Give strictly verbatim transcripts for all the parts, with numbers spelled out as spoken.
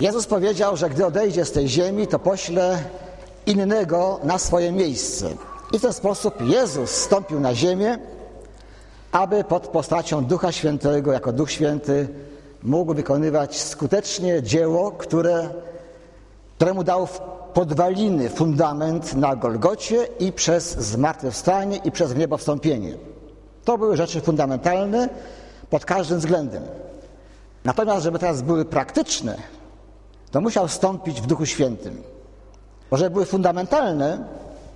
Jezus powiedział, że gdy odejdzie z tej ziemi, to pośle innego na swoje miejsce. I w ten sposób Jezus zstąpił na ziemię, aby pod postacią Ducha Świętego, jako Duch Święty, mógł wykonywać skutecznie dzieło, które, któremu dał podwaliny, fundament na Golgocie i przez zmartwychwstanie i przez niebowstąpienie. To były rzeczy fundamentalne pod każdym względem. Natomiast, żeby teraz były praktyczne, to musiał wstąpić w Duchu Świętym. Bo żeby były fundamentalne,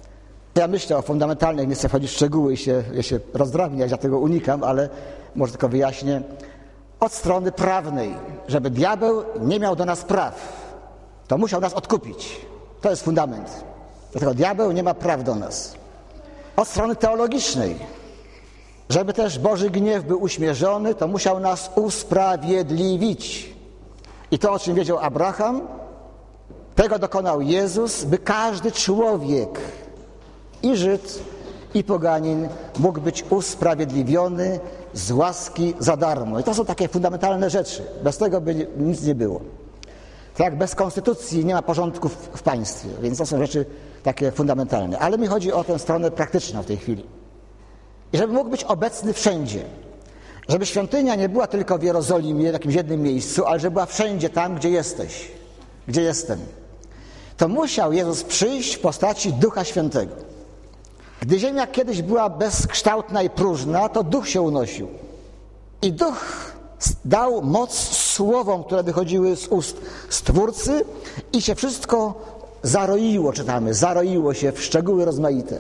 ja myślę o fundamentalnych, nie chcę wchodzić w szczegóły i się, ja się rozdrabniać, ja tego unikam, ale może tylko wyjaśnię. Od strony prawnej, żeby diabeł nie miał do nas praw, to musiał nas odkupić. To jest fundament. Dlatego diabeł nie ma praw do nas. Od strony teologicznej, żeby też Boży gniew był uśmierzony, to musiał nas usprawiedliwić. I to, o czym wiedział Abraham, tego dokonał Jezus, by każdy człowiek, i Żyd, i poganin, mógł być usprawiedliwiony z łaski za darmo. I to są takie fundamentalne rzeczy. Bez tego by nic nie było. Tak jak bez konstytucji nie ma porządku w, w państwie, więc to są rzeczy takie fundamentalne. Ale mi chodzi o tę stronę praktyczną w tej chwili. I żeby mógł być obecny wszędzie. Żeby świątynia nie była tylko w Jerozolimie, w jakimś jednym miejscu, ale żeby była wszędzie tam, gdzie jesteś, gdzie jestem. To musiał Jezus przyjść w postaci Ducha Świętego. Gdy ziemia kiedyś była bezkształtna i próżna, to Duch się unosił. I Duch dał moc słowom, które wychodziły z ust Stwórcy i się wszystko zaroiło, czytamy, zaroiło się w szczegóły rozmaite.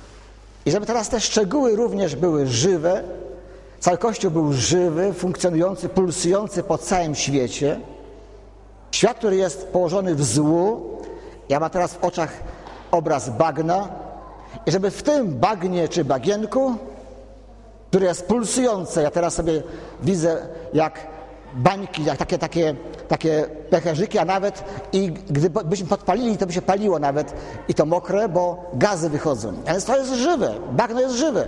I żeby teraz te szczegóły również były żywe, cały Kościół był żywy, funkcjonujący, pulsujący po całym świecie. Świat, który jest położony w złu, ja mam teraz w oczach obraz bagna, i żeby w tym bagnie czy bagienku, które jest pulsujące, ja teraz sobie widzę jak bańki, jak takie, takie, takie pęcherzyki, a nawet i gdybyśmy podpalili, to by się paliło nawet i to mokre, bo gazy wychodzą. A więc to jest żywe, bagno jest żywe.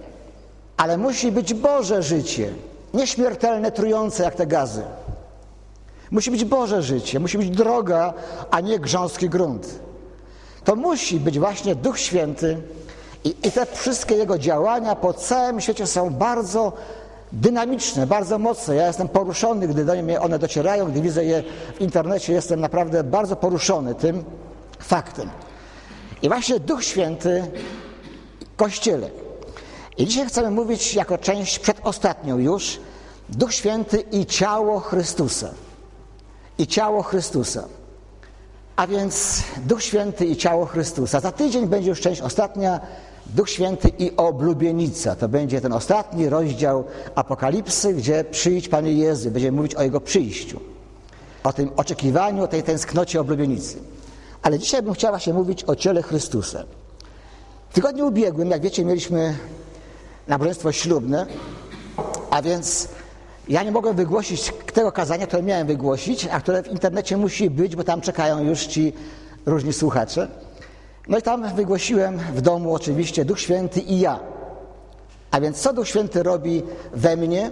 Ale musi być Boże życie, nieśmiertelne, trujące jak te gazy. Musi być Boże życie, musi być droga, a nie grząski grunt. To musi być właśnie Duch Święty i, i te wszystkie Jego działania po całym świecie są bardzo dynamiczne, bardzo mocne. Ja jestem poruszony, gdy do mnie one docierają, gdy widzę je w internecie, jestem naprawdę bardzo poruszony tym faktem. I właśnie Duch Święty w Kościele. I dzisiaj chcemy mówić jako część przedostatnią już Duch Święty i ciało Chrystusa. I ciało Chrystusa. A więc Duch Święty i ciało Chrystusa. Za tydzień będzie już część ostatnia, Duch Święty i oblubienica. To będzie ten ostatni rozdział Apokalipsy, gdzie przyjdź Panie Jezu. Będziemy mówić o Jego przyjściu. O tym oczekiwaniu, o tej tęsknocie oblubienicy. Ale dzisiaj bym chciała się mówić o ciele Chrystusa. W tygodniu ubiegłym, jak wiecie, mieliśmy nabożeństwo ślubne, a więc ja nie mogłem wygłosić tego kazania, które miałem wygłosić, a które w internecie musi być, bo tam czekają już ci różni słuchacze. No i tam wygłosiłem w domu oczywiście Duch Święty i ja. A więc co Duch Święty robi we mnie,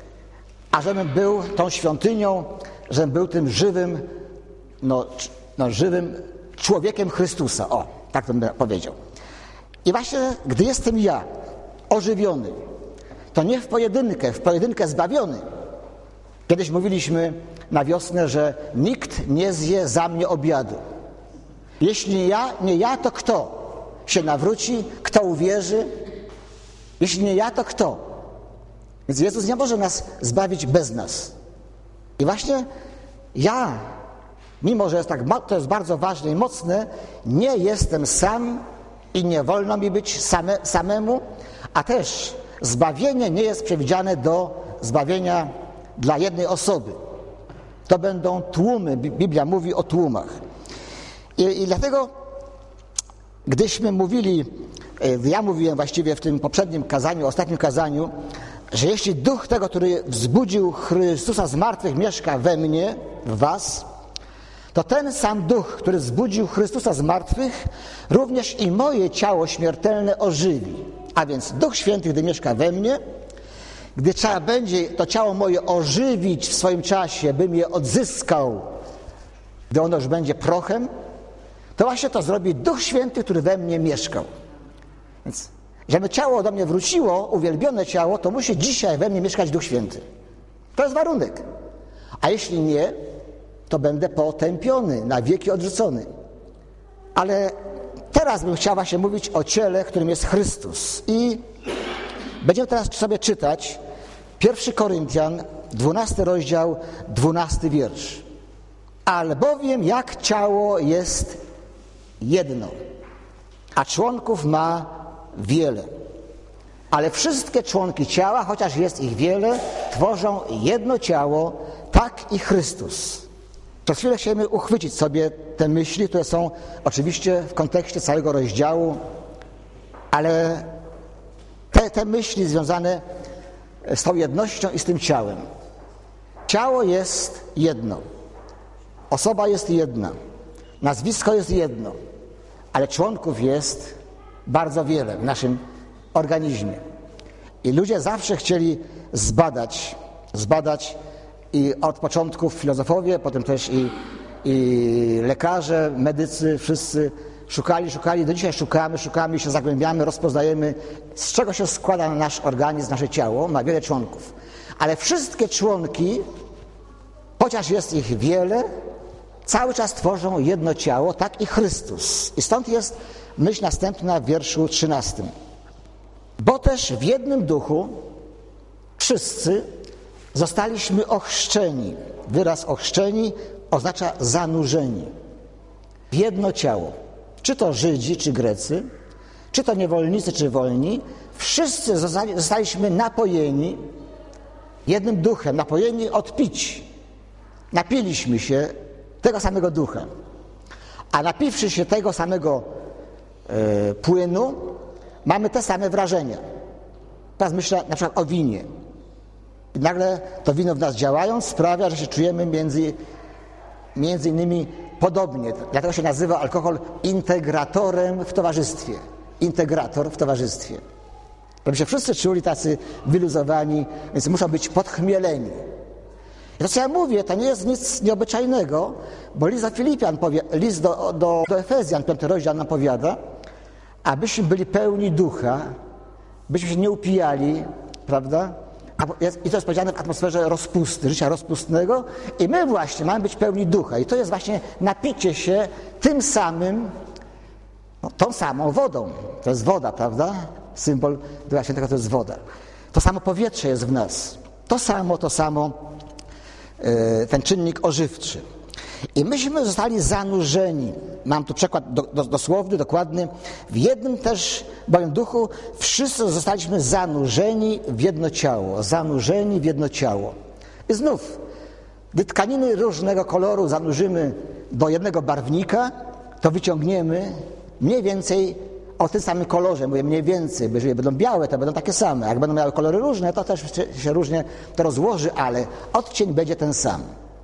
a żebym był tą świątynią, żebym był tym żywym, no, no żywym człowiekiem Chrystusa. O, tak to bym powiedział. I właśnie, gdy jestem ja, ożywiony, to nie w pojedynkę, w pojedynkę zbawiony. Kiedyś mówiliśmy na wiosnę, że nikt nie zje za mnie obiadu. Jeśli ja, nie ja, to kto się nawróci, kto uwierzy? Jeśli nie ja, to kto? Więc Jezus nie może nas zbawić bez nas. I właśnie ja, mimo że jest tak, to jest bardzo ważne i mocne, nie jestem sam i nie wolno mi być same, samemu, a też zbawienie nie jest przewidziane do zbawienia dla jednej osoby. To będą tłumy. Biblia mówi o tłumach. I, i dlatego, gdyśmy mówili, ja mówiłem właściwie w tym poprzednim kazaniu, ostatnim kazaniu, że jeśli duch tego, który wzbudził Chrystusa z martwych, mieszka we mnie, w was, to ten sam duch, który wzbudził Chrystusa z martwych, również i moje ciało śmiertelne ożywi. A więc Duch Święty, gdy mieszka we mnie, gdy trzeba będzie to ciało moje ożywić w swoim czasie, bym je odzyskał Gdy ono już będzie prochem, to właśnie to zrobi Duch Święty, który we mnie mieszkał. Więc żeby ciało do mnie wróciło, uwielbione ciało, to musi dzisiaj we mnie mieszkać Duch Święty. To jest warunek. A jeśli nie, to będę potępiony, na wieki odrzucony. Ale teraz bym chciał właśnie mówić o ciele, którym jest Chrystus. I będziemy teraz sobie czytać pierwszy Koryntian, dwunasty rozdział, dwunasty wiersz. Albowiem jak ciało jest jedno, a członków ma wiele. Ale wszystkie członki ciała, chociaż jest ich wiele, tworzą jedno ciało, tak i Chrystus. Przez chwilę chcemy uchwycić sobie te myśli, które są oczywiście w kontekście całego rozdziału, ale te, te myśli związane z tą jednością i z tym ciałem. Ciało jest jedno, osoba jest jedna, nazwisko jest jedno, ale członków jest bardzo wiele w naszym organizmie. I ludzie zawsze chcieli zbadać, zbadać i od początku filozofowie, potem też i, i lekarze, medycy, wszyscy szukali, szukali, do dzisiaj szukamy, szukamy, się zagłębiamy, rozpoznajemy, z czego się składa nasz organizm, nasze ciało, ma wiele członków. Ale wszystkie członki, chociaż jest ich wiele, cały czas tworzą jedno ciało, tak i Chrystus. I stąd jest myśl następna w wierszu trzynastym. Bo też w jednym duchu wszyscy zostaliśmy ochrzczeni. Wyraz ochrzczeni oznacza zanurzeni w jedno ciało. Czy to Żydzi, czy Grecy, czy to niewolnicy, czy wolni, wszyscy zostali, zostaliśmy napojeni jednym duchem, napojeni od pić. Napiliśmy się tego samego ducha. A napiwszy się tego samego e, płynu, mamy te same wrażenia. Teraz myślę na przykład o winie. I nagle to wino w nas działając sprawia, że się czujemy między, między innymi podobnie. Dlatego się nazywa alkohol integratorem w towarzystwie. Integrator w towarzystwie. Żeby się wszyscy czuli tacy wyluzowani, więc muszą być podchmieleni. I to, co ja mówię, to nie jest nic nieobyczajnego, bo list do Filipian, powie, list do, do, do Efezjan, piąty rozdział nam powiada, abyśmy byli pełni ducha, byśmy się nie upijali, prawda? I to jest powiedziane w atmosferze rozpusty, życia rozpustnego i my właśnie mamy być pełni ducha. I to jest właśnie napicie się tym samym, no, tą samą wodą. To jest woda, prawda? Symbol Ducha Świętego to jest woda. To samo powietrze jest w nas. To samo, to samo yy, ten czynnik ożywczy. I myśmy zostali zanurzeni. Mam tu przykład do, do, dosłowny, dokładny. W jednym też bowiem duchu wszyscy zostaliśmy zanurzeni w jedno ciało. Zanurzeni w jedno ciało. I znów, gdy tkaniny różnego koloru zanurzymy do jednego barwnika, to wyciągniemy mniej więcej o tym samym kolorze. Mówię mniej więcej, bo jeżeli będą białe, to będą takie same. Jak będą miały kolory różne, to też się różnie to rozłoży, ale odcień będzie ten sam.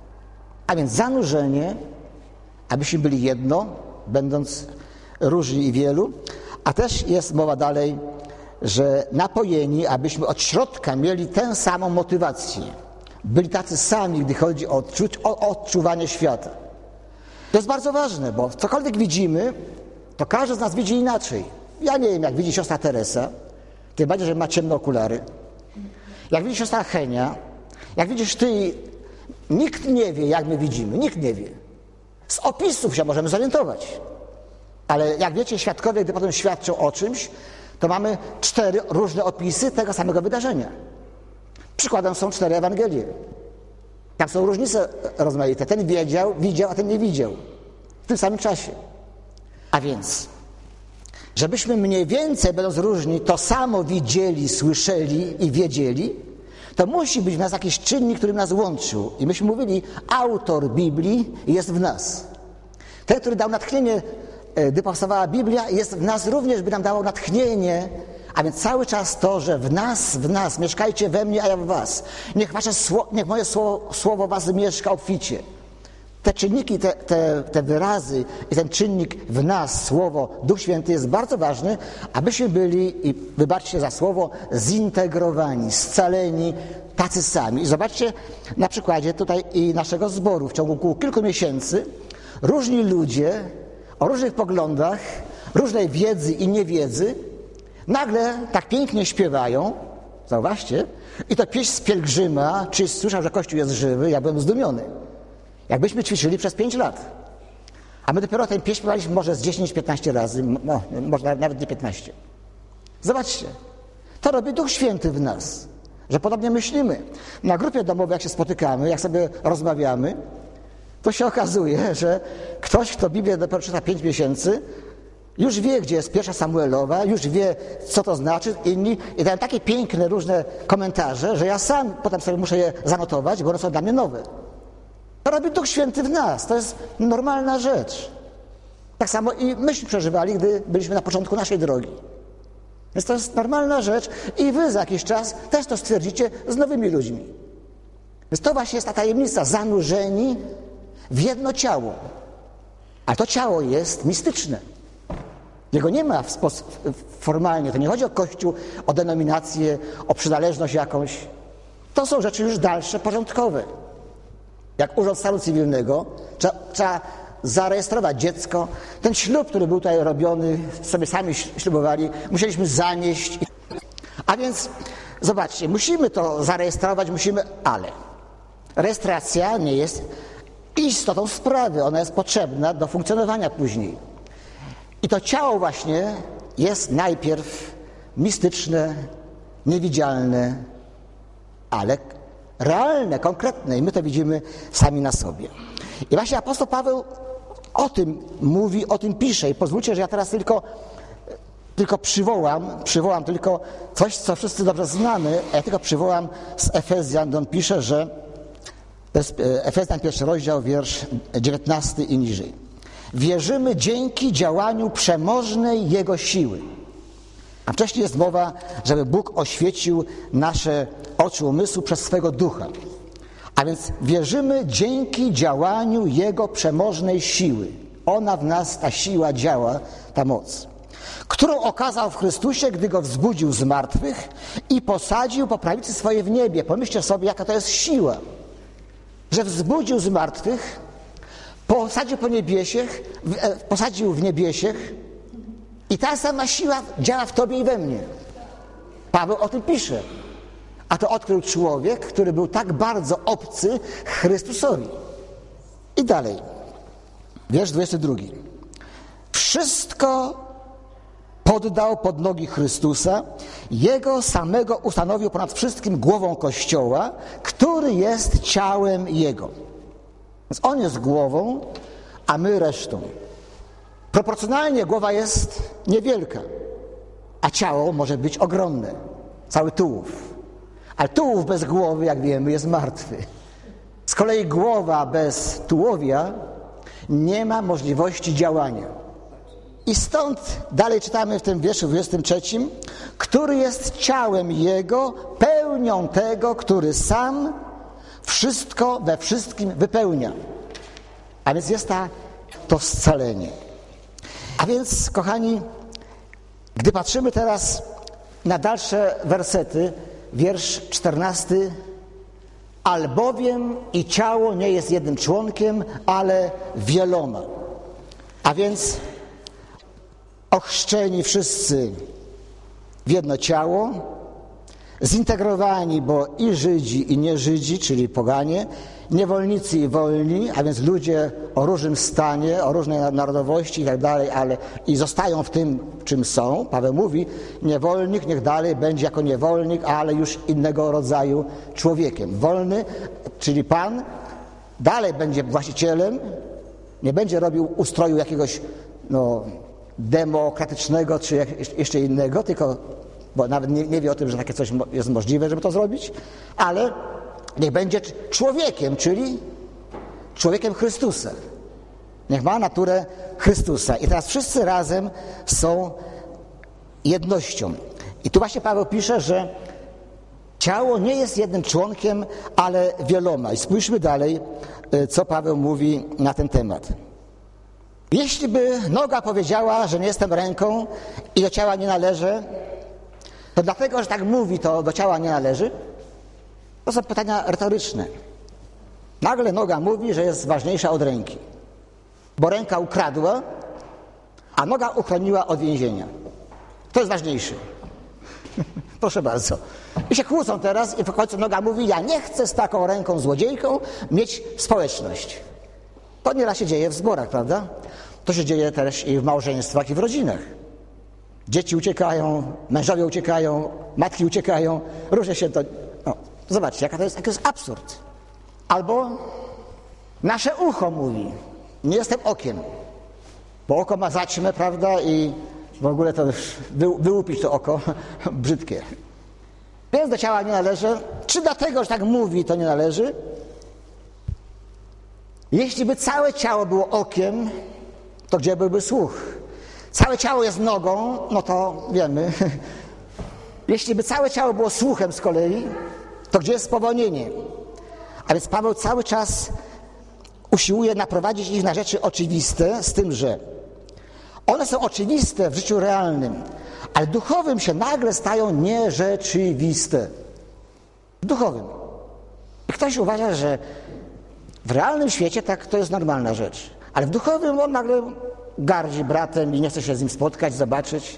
A więc zanurzenie, abyśmy byli jedno, będąc różni i wielu, a też jest mowa dalej, że napojeni, abyśmy od środka mieli tę samą motywację. Byli tacy sami, gdy chodzi o, odczuć, o odczuwanie świata. To jest bardzo ważne, bo cokolwiek widzimy, to każdy z nas widzi inaczej. Ja nie wiem, jak widzi siostra Teresa, tym bardziej, że ma ciemne okulary. Jak widzi siostra Henia, jak widzisz ty, nikt nie wie, jak my widzimy, nikt nie wie. Z opisów się możemy zorientować. Ale jak wiecie, świadkowie, gdy potem świadczą o czymś, to mamy cztery różne opisy tego samego wydarzenia. Przykładem są cztery Ewangelie. Tam są różnice rozmaite. Ten wiedział, widział, a ten nie widział. W tym samym czasie. A więc, żebyśmy mniej więcej, będąc różni, to samo widzieli, słyszeli i wiedzieli, to musi być w nas jakiś czynnik, który nas łączył. I myśmy mówili, autor Biblii jest w nas. Ten, który dał natchnienie, gdy powstawała Biblia, jest w nas również, by nam dało natchnienie, a więc cały czas to, że w nas, w nas, mieszkajcie we mnie, a ja w was. Niech, wasze, niech moje słowo, słowo was mieszka obficie. Te czynniki, te, te, te wyrazy i ten czynnik w nas, słowo, Duch Święty jest bardzo ważny, abyśmy byli, i wybaczcie za słowo, zintegrowani, scaleni, tacy sami. I zobaczcie na przykładzie tutaj i naszego zboru w ciągu kilku miesięcy, różni ludzie o różnych poglądach, różnej wiedzy i niewiedzy nagle tak pięknie śpiewają, zauważcie, i to pieśń z pielgrzyma, czy słyszał, że Kościół jest żywy, ja byłem zdumiony. Jakbyśmy ćwiczyli przez pięć lat. A my dopiero tę pieśń śpiewaliśmy może z dziesięć piętnaście razy, no, może nawet nie piętnaście. Zobaczcie, to robi Duch Święty w nas, że podobnie myślimy. Na grupie domowej, jak się spotykamy, jak sobie rozmawiamy, to się okazuje, że ktoś, kto Biblię dopiero czyta pięć miesięcy, już wie, gdzie jest pierwsza Samuelowa, już wie, co to znaczy, inni i dają takie piękne, różne komentarze, że ja sam potem sobie muszę je zanotować, bo one są dla mnie nowe. To robi Duch Święty w nas, to jest normalna rzecz. Tak samo i myśmy przeżywali, gdy byliśmy na początku naszej drogi. Więc to jest normalna rzecz i wy za jakiś czas też to stwierdzicie z nowymi ludźmi. Więc to właśnie jest ta tajemnica, zanurzeni w jedno ciało. A to ciało jest mistyczne. Jego nie ma w sposób formalnie, to nie chodzi o Kościół, o denominację, o przynależność jakąś. To są rzeczy już dalsze, porządkowe. Jak urząd stanu cywilnego, trzeba, trzeba zarejestrować dziecko. Ten ślub, który był tutaj robiony, sobie sami ślubowali, musieliśmy zanieść. A więc, zobaczcie, musimy to zarejestrować, musimy, ale rejestracja nie jest istotą sprawy, ona jest potrzebna do funkcjonowania później. I to ciało właśnie jest najpierw mistyczne, niewidzialne, ale realne, konkretne i my to widzimy sami na sobie. I właśnie apostoł Paweł o tym mówi, o tym pisze i pozwólcie, że ja teraz tylko, tylko przywołam, przywołam tylko coś, co wszyscy dobrze znamy, a ja tylko przywołam z Efezjan, gdzie on pisze, że to jest Efezjan pierwszy rozdział, wiersz dziewiętnasty i niżej. Wierzymy dzięki działaniu przemożnej Jego siły. A wcześniej jest mowa, żeby Bóg oświecił nasze oczy umysłu przez swego Ducha. A więc wierzymy dzięki działaniu Jego przemożnej siły. Ona w nas, ta siła działa, ta moc, którą okazał w Chrystusie, gdy Go wzbudził z martwych i posadził po prawicy swojej w niebie. Pomyślcie sobie, jaka to jest siła, że wzbudził z martwych, posadził po niebiesiech, posadził w niebiesiech i ta sama siła działa w tobie i we mnie. Paweł o tym pisze. A to odkrył człowiek, który był tak bardzo obcy Chrystusowi. I dalej. Wiersz dwudziesty drugi. Wszystko poddał pod nogi Chrystusa, Jego samego ustanowił ponad wszystkim głową Kościoła, który jest ciałem Jego. Więc On jest głową, a my resztą. Proporcjonalnie głowa jest niewielka, a ciało może być ogromne. Cały tułów. Ale tułów bez głowy, jak wiemy, jest martwy. Z kolei głowa bez tułowia nie ma możliwości działania. I stąd dalej czytamy w tym wierszu dwudziestym trzecim, który jest ciałem Jego, pełnią tego, który sam wszystko we wszystkim wypełnia. A więc jest ta, to scalenie. A więc, kochani, gdy patrzymy teraz na dalsze wersety, wiersz czternasty, albowiem i ciało nie jest jednym członkiem, ale wieloma. A więc ochrzczeni wszyscy w jedno ciało, zintegrowani, bo i Żydzi, i nie Żydzi, czyli poganie, niewolnicy i wolni, a więc ludzie o różnym stanie, o różnej narodowości i tak dalej, ale i zostają w tym, czym są. Paweł mówi, niewolnik niech dalej będzie jako niewolnik, ale już innego rodzaju człowiekiem. Wolny, czyli Pan, dalej będzie właścicielem, nie będzie robił ustroju jakiegoś no, demokratycznego czy jak, jeszcze innego, tylko bo nawet nie, nie wie o tym, że takie coś jest możliwe, żeby to zrobić, ale niech będzie człowiekiem, czyli człowiekiem Chrystusa. Niech ma naturę Chrystusa. I teraz wszyscy razem są jednością. I tu właśnie Paweł pisze, że ciało nie jest jednym członkiem, ale wieloma. I spójrzmy dalej, co Paweł mówi na ten temat. Jeśli by noga powiedziała, że nie jestem ręką i do ciała nie należę, to dlatego, że tak mówi, to do ciała nie należy? To są pytania retoryczne. Nagle noga mówi, że jest ważniejsza od ręki. bo ręka ukradła, a noga uchroniła od więzienia. To jest ważniejsze. Proszę bardzo. I się kłócą teraz i w końcu noga mówi, ja nie chcę z taką ręką złodziejką mieć społeczność. To nieraz się dzieje w zborach, prawda? To się dzieje też i w małżeństwach, i w rodzinach. Dzieci uciekają, mężowie uciekają, matki uciekają, różnie się to... No, zobaczcie, jaka to jest, jaki to jest absurd. Albo nasze ucho mówi, nie jestem okiem, bo oko ma zaćmę, prawda, i w ogóle to już wy, wyłupić to oko brzydkie. Więc do ciała nie należy. Czy dlatego, że tak mówi, to nie należy? Jeśli by całe ciało było okiem, to gdzie byłby słuch? Całe ciało jest nogą, no to wiemy. Jeśli by całe ciało było słuchem z kolei, to gdzie jest spowolnienie? A więc Paweł cały czas usiłuje naprowadzić ich na rzeczy oczywiste, z tym, że one są oczywiste w życiu realnym, ale duchowym się nagle stają nierzeczywiste. W duchowym. I ktoś uważa, że w realnym świecie tak to jest normalna rzecz, ale w duchowym on nagle gardzi bratem i nie chce się z nim spotkać, zobaczyć.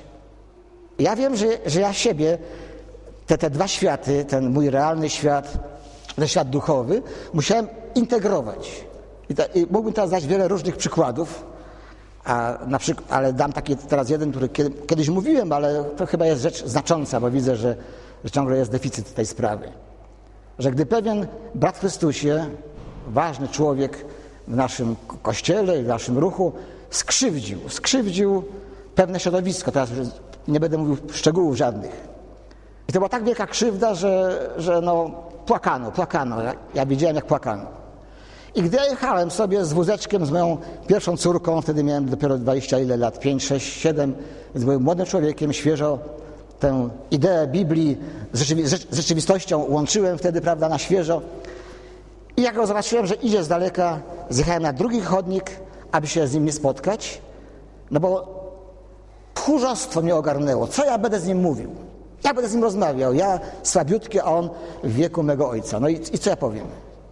Ja wiem, że, że ja siebie, te, te dwa światy, ten mój realny świat, ten świat duchowy, musiałem integrować. I, ta, i mógłbym teraz dać wiele różnych przykładów, a na przykład, ale dam taki teraz jeden, który kiedy, kiedyś mówiłem, ale to chyba jest rzecz znacząca, bo widzę, że, że ciągle jest deficyt tej sprawy. Że gdy pewien brat w Chrystusie, ważny człowiek w naszym kościele i w naszym ruchu, skrzywdził, skrzywdził pewne środowisko, teraz już nie będę mówił szczegółów żadnych. I to była tak wielka krzywda, że, że no płakano, płakano. Ja, ja widziałem, jak płakano. I gdy ja jechałem sobie z wózeczkiem z moją pierwszą córką, wtedy miałem dopiero dwadzieścia ile lat, pięć, sześć, siedem, więc byłem młodym człowiekiem, świeżo tę ideę Biblii z, rzeczywi- z rzeczywistością łączyłem wtedy, prawda, na świeżo. I jak go zobaczyłem, że idzie z daleka, zjechałem na drugi chodnik, aby się z nim nie spotkać, no bo tchórzostwo mnie ogarnęło. Co ja będę z nim mówił? Ja będę z nim rozmawiał. Ja słabiutki, a on w wieku mego ojca. No i, i co ja powiem?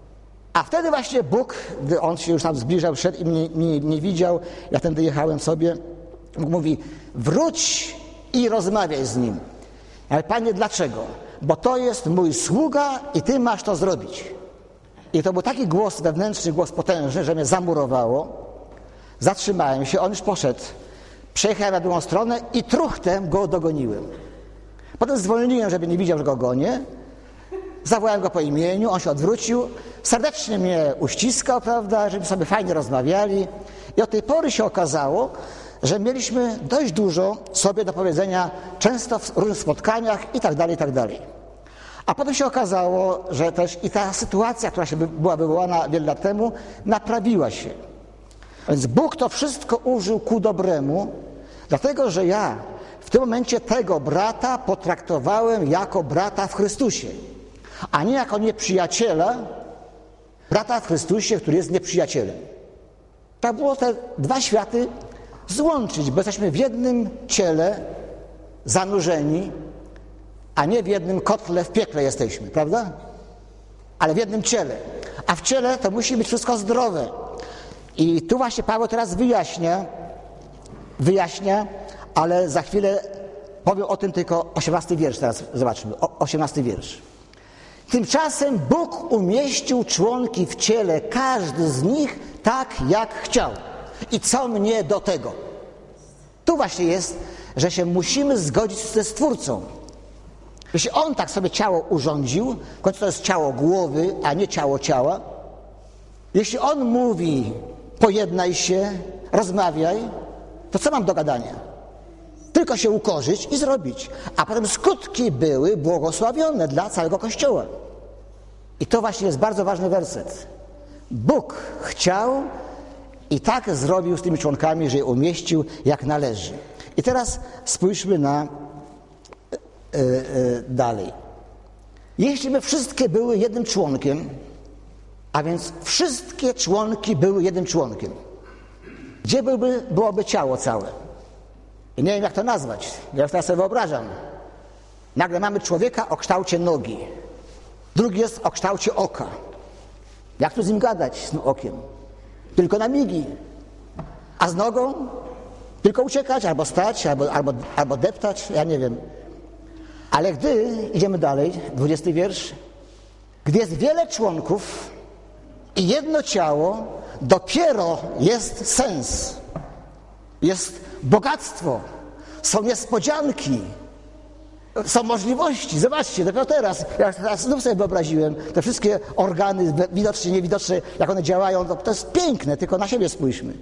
A wtedy właśnie Bóg, gdy on się już tam zbliżał, szedł i mnie nie, nie widział, ja tędy jechałem sobie, Bóg mówi, wróć i rozmawiaj z nim. Ale Panie, dlaczego? Bo to jest mój sługa i Ty masz to zrobić. I to był taki głos wewnętrzny, głos potężny, że mnie zamurowało. Zatrzymałem się, on już poszedł. Przejechałem na drugą stronę i truchtem go dogoniłem. Potem zwolniłem, żeby nie widział, że go gonię. Zawołałem go po imieniu, on się odwrócił, serdecznie mnie uściskał, prawda, żeby sobie fajnie rozmawiali. I od tej pory się okazało, że mieliśmy dość dużo sobie do powiedzenia, często w różnych spotkaniach i tak dalej, i tak dalej. A potem się okazało, że też i ta sytuacja, która się była wywołana wiele lat temu, naprawiła się. Więc Bóg to wszystko użył ku dobremu, dlatego że ja w tym momencie tego brata potraktowałem jako brata w Chrystusie, a nie jako nieprzyjaciela, brata w Chrystusie, który jest nieprzyjacielem. Tak było te dwa światy złączyć, bo jesteśmy w jednym ciele zanurzeni, a nie w jednym kotle w piekle jesteśmy, prawda? Ale w jednym ciele. A w ciele to musi być wszystko zdrowe. I tu właśnie Paweł teraz wyjaśnia, wyjaśnia, ale za chwilę powiem o tym tylko osiemnasty wiersz, teraz zobaczmy, osiemnasty wiersz. Tymczasem Bóg umieścił członki w ciele, każdy z nich tak, jak chciał. I co mnie do tego? Tu właśnie jest, że się musimy zgodzić ze Stwórcą. Jeśli On tak sobie ciało urządził, w końcu to jest ciało głowy, a nie ciało ciała, jeśli On mówi, pojednaj się, rozmawiaj, to co mam do gadania? Tylko się ukorzyć i zrobić. A potem skutki były błogosławione dla całego Kościoła. I to właśnie jest bardzo ważny werset. Bóg chciał i tak zrobił z tymi członkami, że je umieścił jak należy. I teraz spójrzmy na yy, yy, dalej. Jeśli by wszystkie były jednym członkiem, a więc wszystkie członki były jednym członkiem, gdzie byłby, byłoby ciało całe? I nie wiem, jak to nazwać. Ja teraz sobie wyobrażam. Nagle mamy człowieka o kształcie nogi. Drugi jest o kształcie oka. Jak tu z nim gadać, z tym okiem? Tylko na migi. A z nogą tylko uciekać, albo stać, albo, albo, albo deptać, ja nie wiem. Ale gdy, idziemy dalej, dwudziesty wiersz, gdy jest wiele członków i jedno ciało, dopiero jest sens, jest bogactwo, są niespodzianki, są możliwości. Zobaczcie, dopiero teraz, ja teraz znów sobie wyobraziłem te wszystkie organy widoczne, niewidoczne, jak one działają, to, to jest piękne, tylko na siebie spójrzmy.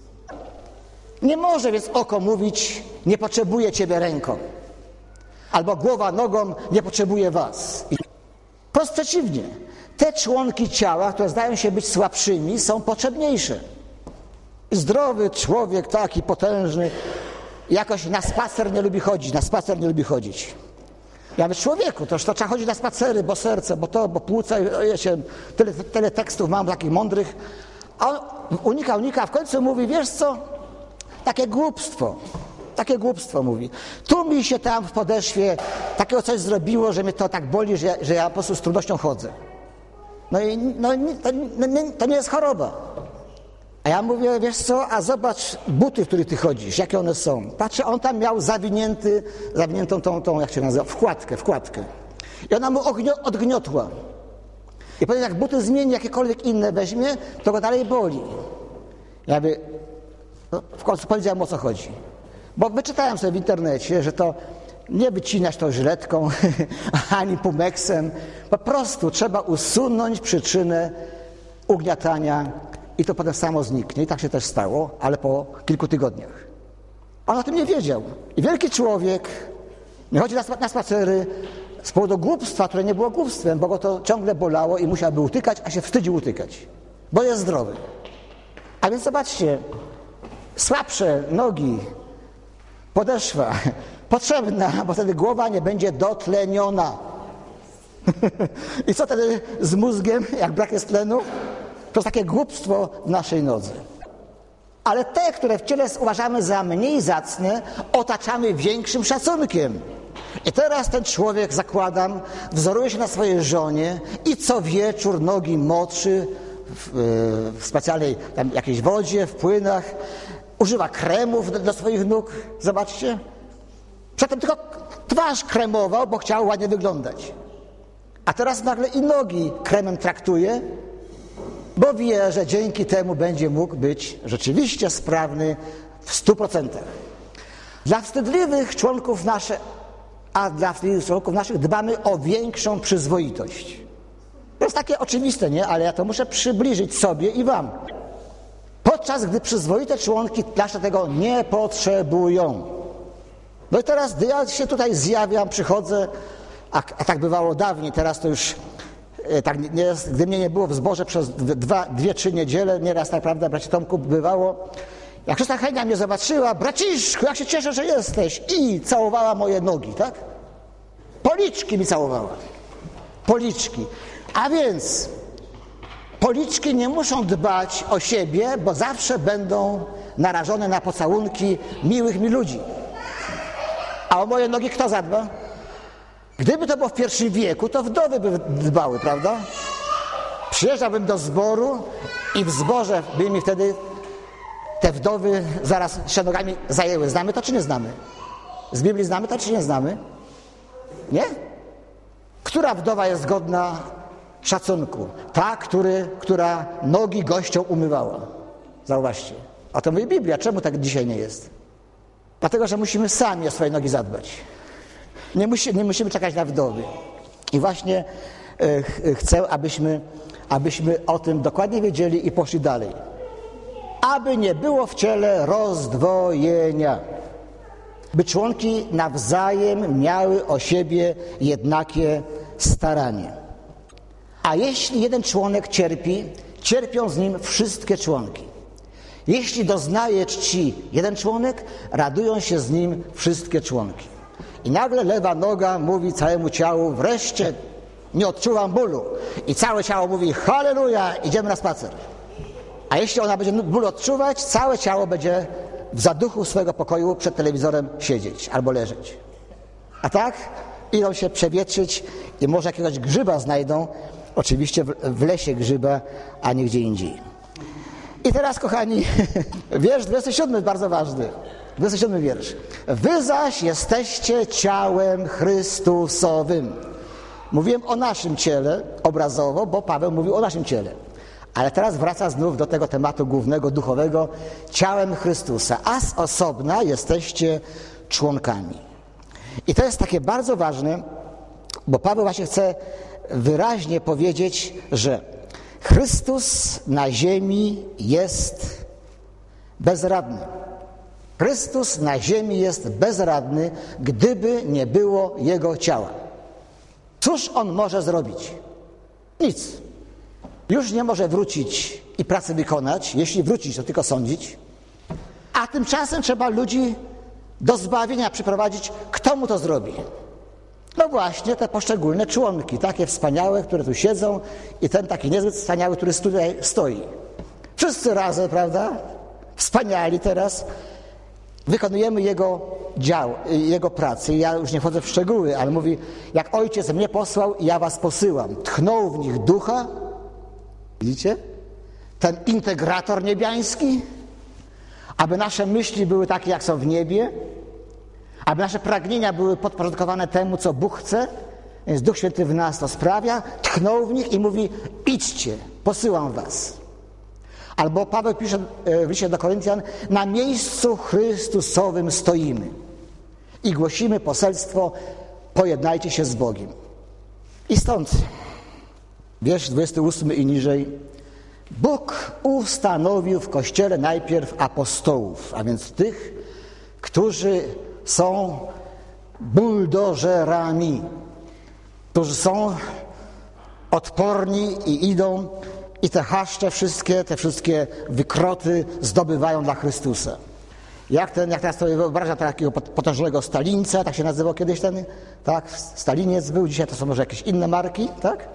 Nie może więc oko mówić, nie potrzebuje ciebie ręką, albo głowa nogą, nie potrzebuje was. Wprost przeciwnie, te członki ciała, które zdają się być słabszymi, są potrzebniejsze. Zdrowy człowiek, taki potężny, jakoś na spacer nie lubi chodzić, na spacer nie lubi chodzić. Ja mówię, człowieku, to, to trzeba chodzić na spacery, bo serce, bo to, bo płuca, wiecie, tyle, tyle tekstów mam takich mądrych. A on unika, unika, a w końcu mówi, wiesz co, takie głupstwo, takie głupstwo mówi. Tu mi się tam w podeszwie takiego coś zrobiło, że mnie to tak boli, że ja, że ja po prostu z trudnością chodzę. No i no, to, to nie jest choroba. A ja mówię, wiesz co, a zobacz buty, w których ty chodzisz, jakie one są. Patrzę, on tam miał zawinięty, zawiniętą tą, tą, jak się nazywa, wkładkę, wkładkę. I ona mu odgniotła. I potem jak buty zmieni, jakiekolwiek inne weźmie, to go dalej boli. Ja mówię, no, w końcu powiedziałem, o co chodzi. Bo wyczytałem sobie w internecie, że to nie wycinać to żyletką, ani pumeksem. Po prostu trzeba usunąć przyczynę ugniatania i to potem samo zniknie. I tak się też stało, ale po kilku tygodniach. On o tym nie wiedział. I wielki człowiek nie chodzi na spacery z powodu głupstwa, które nie było głupstwem, bo go to ciągle bolało i musiałby utykać, a się wstydził utykać, bo jest zdrowy. A więc zobaczcie, słabsze nogi, podeszwa, potrzebna, bo wtedy głowa nie będzie dotleniona. I co wtedy z mózgiem, jak brak jest tlenu? To jest takie głupstwo w naszej nodze. Ale te, które w ciele uważamy za mniej zacne, otaczamy większym szacunkiem. I teraz ten człowiek, zakładam, wzoruje się na swojej żonie i co wieczór nogi moczy w, w specjalnej tam jakiejś wodzie, w płynach, używa kremów do, do swoich nóg. Zobaczcie. Przedtem tylko twarz kremował, bo chciał ładnie wyglądać. A teraz nagle i nogi kremem traktuje, bo wie, że dzięki temu będzie mógł być rzeczywiście sprawny w stu procentach. Dla wstydliwych członków naszych, a dla wstydliwych członków naszych dbamy o większą przyzwoitość. To jest takie oczywiste, nie? Ale ja to muszę przybliżyć sobie i wam. Podczas gdy przyzwoite członki nasze tego nie potrzebują. No i teraz, gdy ja się tutaj zjawiam, przychodzę, a, a tak bywało dawniej, teraz to już tak nie jest, gdy mnie nie było w zborze przez dwa, dwie, trzy niedziele, nieraz tak, prawda, bracie Tomku, bywało, jak siostra Henia mnie zobaczyła, braciszku, jak się cieszę, że jesteś, i całowała moje nogi, tak? Policzki mi całowała. Policzki. A więc policzki nie muszą dbać o siebie, bo zawsze będą narażone na pocałunki miłych mi ludzi. A o moje nogi kto zadba? Gdyby to było w pierwszym wieku, to wdowy by dbały, prawda? Przyjeżdżałbym do zboru i w zborze by mi wtedy te wdowy zaraz się nogami zajęły. Znamy to, czy nie znamy? Z Biblii znamy to, czy nie znamy? Nie? Która wdowa jest godna szacunku? Ta, który, która nogi gościom umywała. Zauważcie. A to mówi Biblia. Czemu tak dzisiaj nie jest? Dlatego, że musimy sami o swoje nogi zadbać. Nie, musi, nie musimy czekać na wdowy. I właśnie e, ch, chcę, abyśmy, abyśmy o tym dokładnie wiedzieli i poszli dalej. Aby nie było w ciele rozdwojenia. By członki nawzajem miały o siebie jednakie staranie. A jeśli jeden członek cierpi, cierpią z nim wszystkie członki. Jeśli doznaje czci jeden członek, radują się z nim wszystkie członki. I nagle lewa noga mówi całemu ciału, wreszcie nie odczuwam bólu. I całe ciało mówi, halleluja, idziemy na spacer. A jeśli ona będzie ból odczuwać, całe ciało będzie w zaduchu swojego pokoju przed telewizorem siedzieć albo leżeć. A tak idą się przewietrzyć i może jakiegoś grzyba znajdą, oczywiście w lesie grzyba, a nie gdzie indziej. I teraz, kochani, wiersz dwudziesty siódmy jest bardzo ważny. dwudziesty siódmy wiersz. Wy zaś jesteście ciałem Chrystusowym. Mówiłem o naszym ciele obrazowo, bo Paweł mówił o naszym ciele. Ale teraz wraca znów do tego tematu głównego, duchowego, ciałem Chrystusa. A z osobna jesteście członkami. I to jest takie bardzo ważne, bo Paweł właśnie chce wyraźnie powiedzieć, że Chrystus na ziemi jest bezradny. Chrystus na ziemi jest bezradny, gdyby nie było Jego ciała. Cóż On może zrobić? Nic. Już nie może wrócić i pracy wykonać. Jeśli wrócić, to tylko sądzić. A tymczasem trzeba ludzi do zbawienia przyprowadzić. Kto mu to zrobi? No właśnie te poszczególne członki, takie wspaniałe, które tu siedzą i ten taki niezbyt wspaniały, który tutaj stoi. Wszyscy razem, prawda? Wspaniali teraz. Wykonujemy Jego dział, Jego pracę. Ja już nie wchodzę w szczegóły, ale mówi, jak Ojciec mnie posłał, ja was posyłam. Tchnął w nich ducha. Widzicie? Ten integrator niebiański, aby nasze myśli były takie, jak są w niebie, aby nasze pragnienia były podporządkowane temu, co Bóg chce, więc Duch Święty w nas to sprawia, tchnął w nich i mówi, idźcie, posyłam was. Albo Paweł pisze w liście do Koryntian, na miejscu Chrystusowym stoimy i głosimy poselstwo, pojednajcie się z Bogiem. I stąd wiersz dwudziesty ósmy i niżej. Bóg ustanowił w Kościele najpierw apostołów, a więc tych, którzy są buldożerami, którzy są odporni i idą i te chaszcze wszystkie, te wszystkie wykroty zdobywają dla Chrystusa. Jak ten, jak teraz sobie wyobrażam takiego potężnego Stalińca, tak się nazywał kiedyś ten, tak, Staliniec był, dzisiaj to są może jakieś inne marki, tak?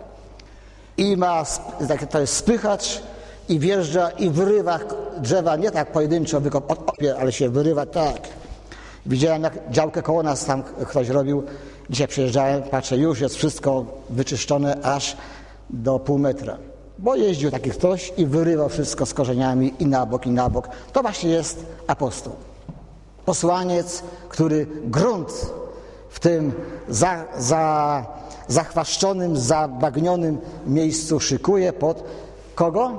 I ma, to jest spychacz i wjeżdża i wyrywa drzewa, nie tak pojedynczo, ale się wyrywa tak. Widziałem, jak działkę koło nas tam ktoś robił. Dzisiaj przyjeżdżałem, patrzę, już jest wszystko wyczyszczone aż do pół metra. Bo jeździł taki ktoś i wyrywał wszystko z korzeniami i na bok, i na bok. To właśnie jest apostoł. Posłaniec, który grunt w tym za, za, zachwaszczonym, zabagnionym miejscu szykuje pod kogo?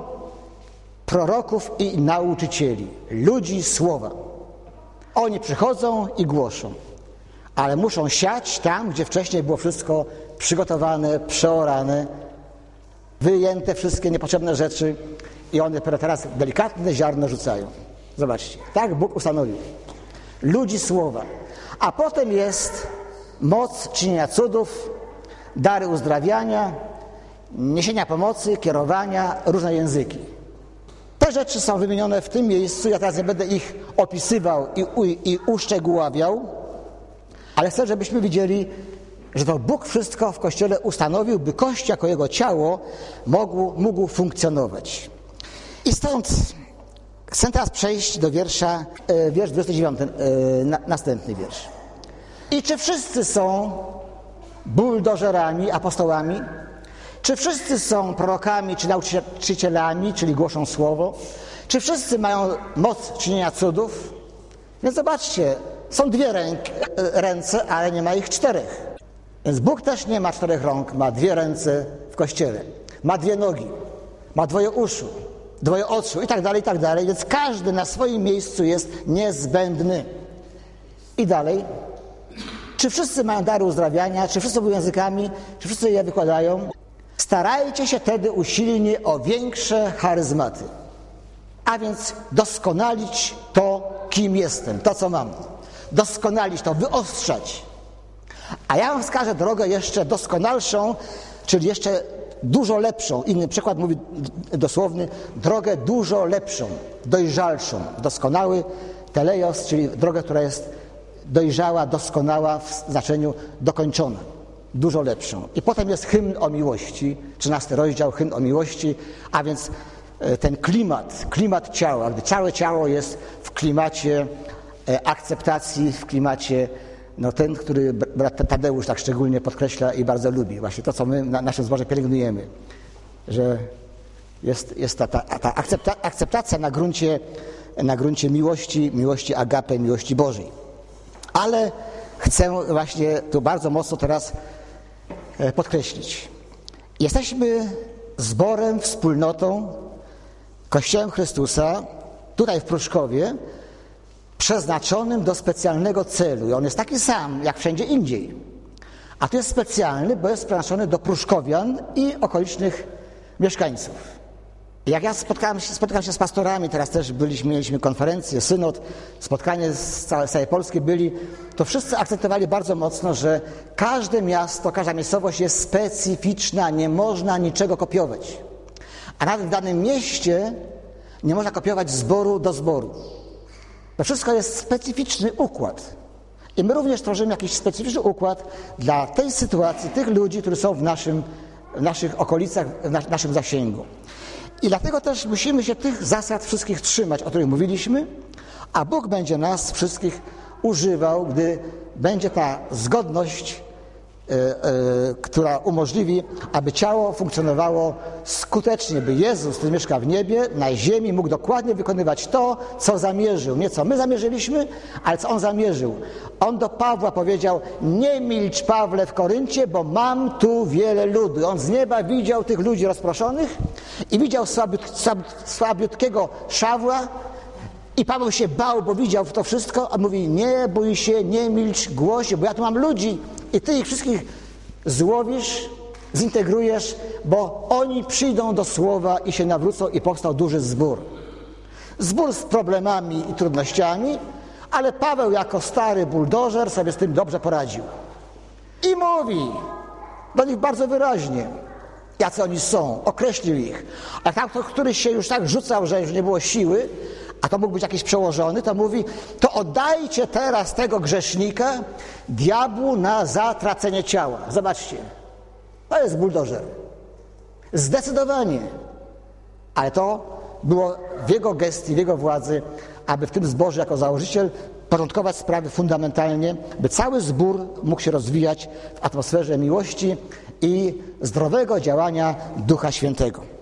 Proroków i nauczycieli, ludzi słowa. Oni przychodzą i głoszą, ale muszą siać tam, gdzie wcześniej było wszystko przygotowane, przeorane, wyjęte wszystkie niepotrzebne rzeczy i one teraz delikatne ziarno rzucają. Zobaczcie, tak Bóg ustanowił. Ludzi słowa. A potem jest moc czynienia cudów, dary uzdrawiania, niesienia pomocy, kierowania, różne języki. Te rzeczy są wymienione w tym miejscu, ja teraz nie będę ich opisywał i, u, i uszczegóławiał, ale chcę, żebyśmy widzieli, że to Bóg wszystko w Kościele ustanowił, by Kościół jako Jego ciało mógł, mógł funkcjonować. I stąd chcę teraz przejść do wiersza, e, wiersz dwudziesty dziewiąty, e, na, następny wiersz. I czy wszyscy są buldożerami, apostołami? Czy wszyscy są prorokami, czy nauczycielami, czyli głoszą słowo? Czy wszyscy mają moc czynienia cudów? Więc zobaczcie, są dwie ręk, ręce, ale nie ma ich czterech. Więc Bóg też nie ma czterech rąk, ma dwie ręce w Kościele. Ma dwie nogi, ma dwoje uszu, dwoje oczu i tak dalej, i tak dalej. Więc każdy na swoim miejscu jest niezbędny. I dalej. Czy wszyscy mają dary uzdrawiania? Czy wszyscy mówią językami? Czy wszyscy je wykładają? Starajcie się wtedy usilnie o większe charyzmaty. A więc doskonalić to, kim jestem, to, co mam. Doskonalić to, wyostrzać. A ja wam wskażę drogę jeszcze doskonalszą, czyli jeszcze dużo lepszą. Inny przykład mówi dosłowny, drogę dużo lepszą, dojrzalszą. Doskonały teleios, czyli drogę, która jest dojrzała, doskonała w znaczeniu dokończona. Dużo lepszą. I potem jest hymn o miłości, trzynasty rozdział, hymn o miłości, a więc ten klimat, klimat ciała, gdy całe ciało jest w klimacie akceptacji, w klimacie, no ten, który brat Tadeusz tak szczególnie podkreśla i bardzo lubi. Właśnie to, co my na naszym zborze pielęgnujemy. Że Jest, jest ta, ta, ta akcepta, akceptacja na gruncie, na gruncie miłości, miłości agape, miłości Bożej. Ale chcę właśnie tu bardzo mocno teraz podkreślić. Jesteśmy zborem, wspólnotą, Kościołem Chrystusa, tutaj w Pruszkowie, przeznaczonym do specjalnego celu. I on jest taki sam, jak wszędzie indziej. A tu jest specjalny, bo jest przeznaczony do pruszkowian i okolicznych mieszkańców. Jak ja spotkałem się, spotkałem się z pastorami, teraz też byliśmy, mieliśmy konferencję, synod, spotkanie z całej, z całej Polski byli, to wszyscy akcentowali bardzo mocno, że każde miasto, każda miejscowość jest specyficzna, nie można niczego kopiować. A nawet w danym mieście nie można kopiować zboru do zboru. To wszystko jest specyficzny układ. I my również tworzymy jakiś specyficzny układ dla tej sytuacji, tych ludzi, którzy są w, naszym, w naszych okolicach, w nas, naszym zasięgu. I dlatego też musimy się tych zasad wszystkich trzymać, o których mówiliśmy, a Bóg będzie nas wszystkich używał, gdy będzie ta zgodność, yy, yy, która umożliwi, aby ciało funkcjonowało skutecznie, by Jezus, który mieszka w niebie, na ziemi mógł dokładnie wykonywać to, co zamierzył. Nie co my zamierzyliśmy, ale co On zamierzył. On do Pawła powiedział: nie milcz, Pawle, w Koryncie, bo mam tu wiele ludu. On z nieba widział tych ludzi rozproszonych i widział słabiut, słabiutkiego Szawła i Paweł się bał, bo widział to wszystko, a mówi: nie bój się, nie milcz, głoś, bo ja tu mam ludzi i ty ich wszystkich złowisz, zintegrujesz, bo oni przyjdą do słowa i się nawrócą i powstał duży zbór. Zbór z problemami i trudnościami, ale Paweł jako stary buldożer sobie z tym dobrze poradził. I mówi do nich bardzo wyraźnie, jacy oni są, określił ich. A tam, któryś się już tak rzucał, że już nie było siły, a to mógł być jakiś przełożony, to mówi: to oddajcie teraz tego grzesznika diabłu na zatracenie ciała. Zobaczcie, to jest buldożer. Zdecydowanie. Ale to było w jego gestii, w jego władzy, aby w tym zborze jako założyciel porządkować sprawy fundamentalnie, by cały zbór mógł się rozwijać w atmosferze miłości i zdrowego działania Ducha Świętego.